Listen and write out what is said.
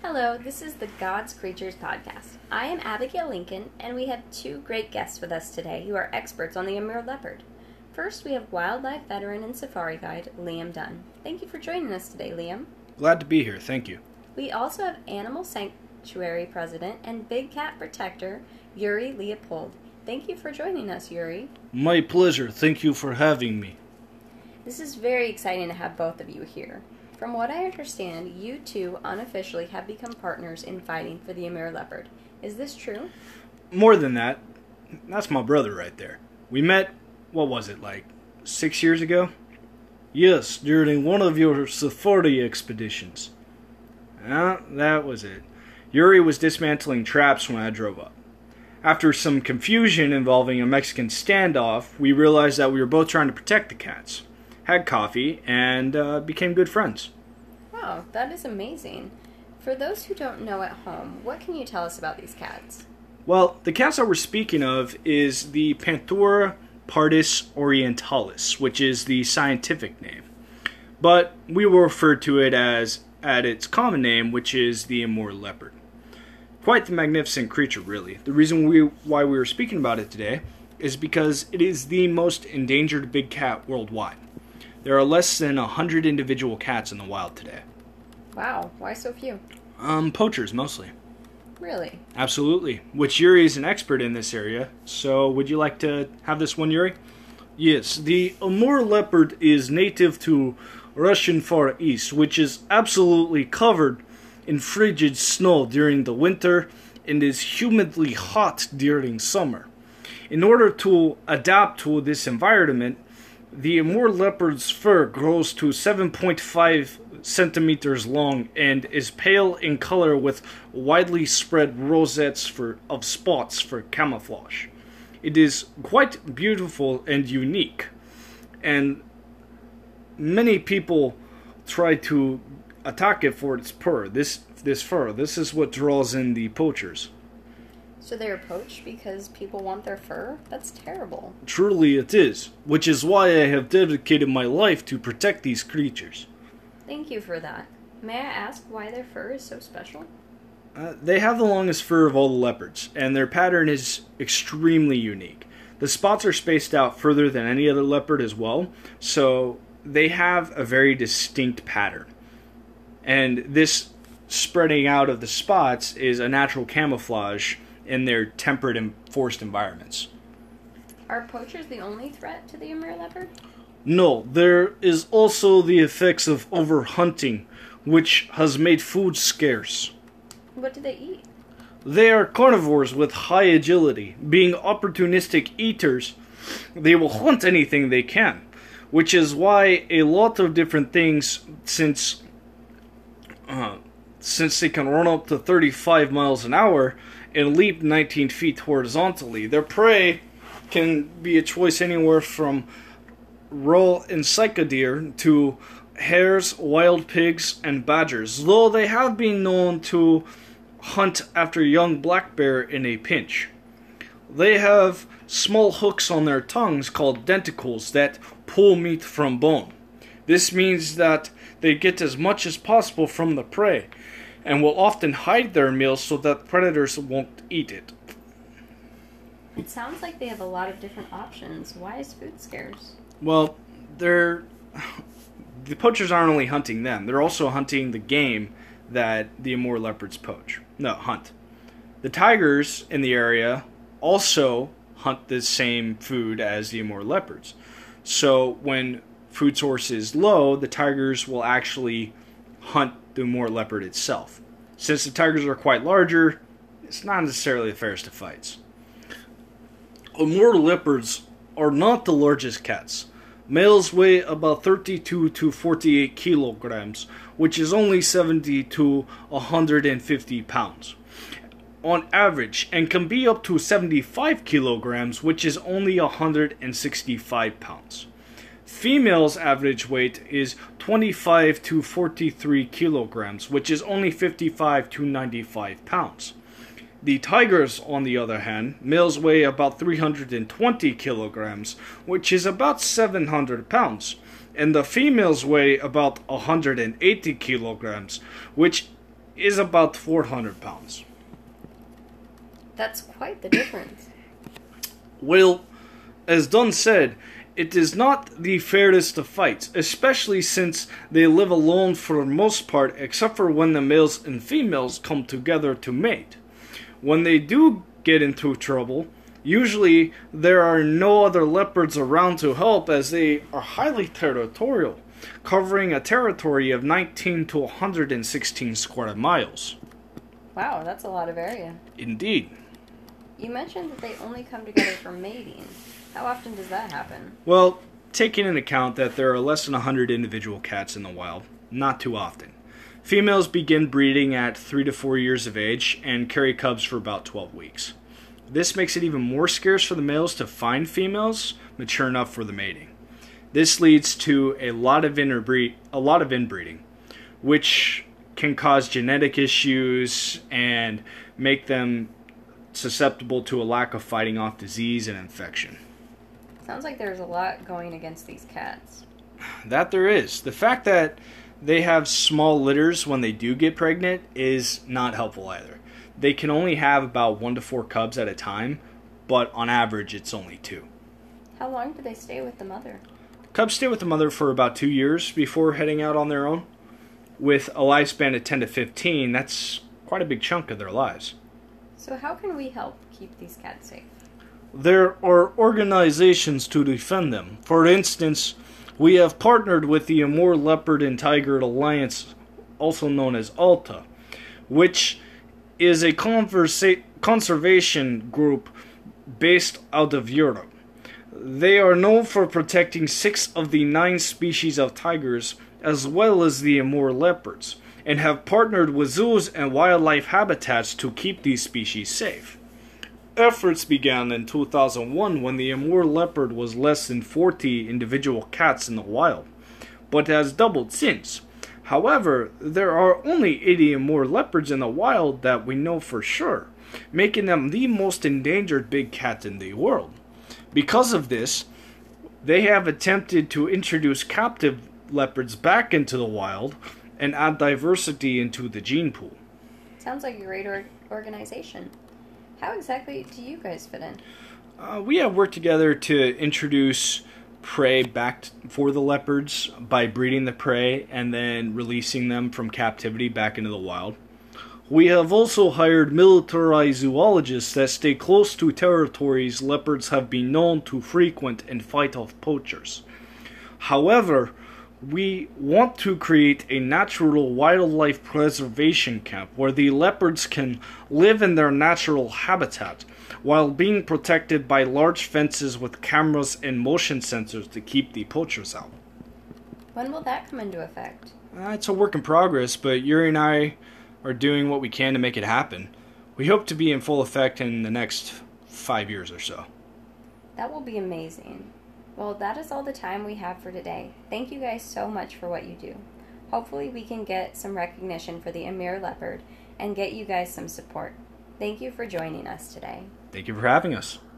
Hello, this is the God's Creatures podcast. I am Abigail Lincoln, and we have two great guests with us today who are experts on the Amur leopard. First, we have wildlife veteran and safari guide Liam Dunn. Thank you for joining us today, Liam. Glad to be here, thank you. We also have Animal Sanctuary president and big cat protector Yuri Leopold. Thank you for joining us, Yuri. My pleasure, thank you for having me. This is very exciting to have both of you here. From what I understand, you two unofficially have become partners in fighting for the Amur leopard. Is this true? More than that, that's my brother right there. We met, 6 years ago? Yes, during one of your safari expeditions. That was it. Yuri was dismantling traps when I drove up. After some confusion involving a Mexican standoff, we realized that we were both trying to protect the cats. Had coffee, and became good friends. Wow, that is amazing. For those who don't know at home, what can you tell us about these cats? Well, the cats that we're speaking of is the Panthura pardus orientalis, which is the scientific name. But we will refer to it as at its common name, which is the Amur leopard. Quite the magnificent creature, really. The reason why we were speaking about it today is because it is the most endangered big cat worldwide. There are less than 100 individual cats in the wild today. Wow, why so few? Poachers, mostly. Really? Absolutely. Which Yuri is an expert in this area, so would you like to have this one, Yuri? Yes, the Amur leopard is native to Russian Far East, which is absolutely covered in frigid snow during the winter and is humidly hot during summer. In order to adapt to this environment, the Amur leopard's fur grows to 7.5 centimeters long and is pale in color with widely spread rosettes of spots for camouflage. It is quite beautiful and unique, and many people try to attack it for its fur. This fur. This is what draws in the poachers. So they are poached because people want their fur? That's terrible. Truly it is, which is why I have dedicated my life to protect these creatures. Thank you for that. May I ask why their fur is so special? They have the longest fur of all the leopards, and their pattern is extremely unique. The spots are spaced out further than any other leopard as well, so they have a very distinct pattern. And this spreading out of the spots is a natural camouflage in their temperate and forest environments. Are poachers the only threat to the Amur leopard? No, there is also the effects of overhunting, which has made food scarce. What do they eat? They are carnivores with high agility. Being opportunistic eaters, they will hunt anything they can, which is why a lot of different things, since they can run up to 35 miles an hour and leap 19 feet horizontally, their prey can be a choice anywhere from roe and cycadeer to hares, wild pigs, and badgers, though they have been known to hunt after young black bear in a pinch. They have small hooks on their tongues called denticles that pull meat from bone. This means that they get as much as possible from the prey, and will often hide their meals so that predators won't eat it. It sounds like they have a lot of different options. Why is food scarce? Well, the poachers aren't only hunting them, they're also hunting the game that the Amur leopards hunt. The tigers in the area also hunt the same food as the Amur leopards. So when food source is low, the tigers will actually hunt the Amur leopard itself. Since the tigers are quite larger, it's not necessarily the fairest of fights. Amur leopards are not the largest cats. Males weigh about 32 to 48 kilograms, which is only 70 to 150 pounds on average, and can be up to 75 kilograms, which is only 165 pounds. Females' average weight is 25 to 43 kilograms, which is only 55 to 95 pounds. The tigers, on the other hand, males weigh about 320 kilograms, which is about 700 pounds, and the females weigh about 180 kilograms, which is about 400 pounds. That's quite the difference. Well, as Dunn said, it is not the fairest of fights, especially since they live alone for the most part, except for when the males and females come together to mate. When they do get into trouble, usually there are no other leopards around to help, as they are highly territorial, covering a territory of 19 to 116 square miles. Wow, that's a lot of area. Indeed. You mentioned that they only come together for mating. How often does that happen? Well, taking into account that there are less than 100 individual cats in the wild, not too often. Females begin breeding at 3 to 4 years of age and carry cubs for about 12 weeks. This makes it even more scarce for the males to find females mature enough for the mating. This leads to a lot of inbreeding, which can cause genetic issues and make them susceptible to a lack of fighting off disease and infection. Sounds like there's a lot going against these cats. That there is. The fact that they have small litters when they do get pregnant is not helpful either. They can only have about 1 to 4 cubs at a time, but on average it's only 2. How long do they stay with the mother? Cubs stay with the mother for about 2 years before heading out on their own. With a lifespan of 10 to 15, that's quite a big chunk of their lives. So how can we help keep these cats safe? There are organizations to defend them. For instance, we have partnered with the Amur Leopard and Tiger Alliance, also known as ALTA, which is a conservation group based out of Europe. They are known for protecting 6 of the 9 species of tigers, as well as the Amur leopards, and have partnered with zoos and wildlife habitats to keep these species safe. Efforts began in 2001 when the Amur leopard was less than 40 individual cats in the wild, but has doubled since. However, there are only 80 Amur leopards in the wild that we know for sure, making them the most endangered big cat in the world. Because of this, they have attempted to introduce captive leopards back into the wild and add diversity into the gene pool. Sounds like a great organization. How exactly do you guys fit in? We have worked together to introduce prey back for the leopards by breeding the prey and then releasing them from captivity back into the wild. We have also hired militarized zoologists that stay close to territories leopards have been known to frequent and fight off poachers. However, we want to create a natural wildlife preservation camp where the leopards can live in their natural habitat while being protected by large fences with cameras and motion sensors to keep the poachers out. When will that come into effect? It's a work in progress, but Yuri and I are doing what we can to make it happen. We hope to be in full effect in the next 5 years or so. That will be amazing. Well, that is all the time we have for today. Thank you guys so much for what you do. Hopefully we can get some recognition for the Amur leopard and get you guys some support. Thank you for joining us today. Thank you for having us.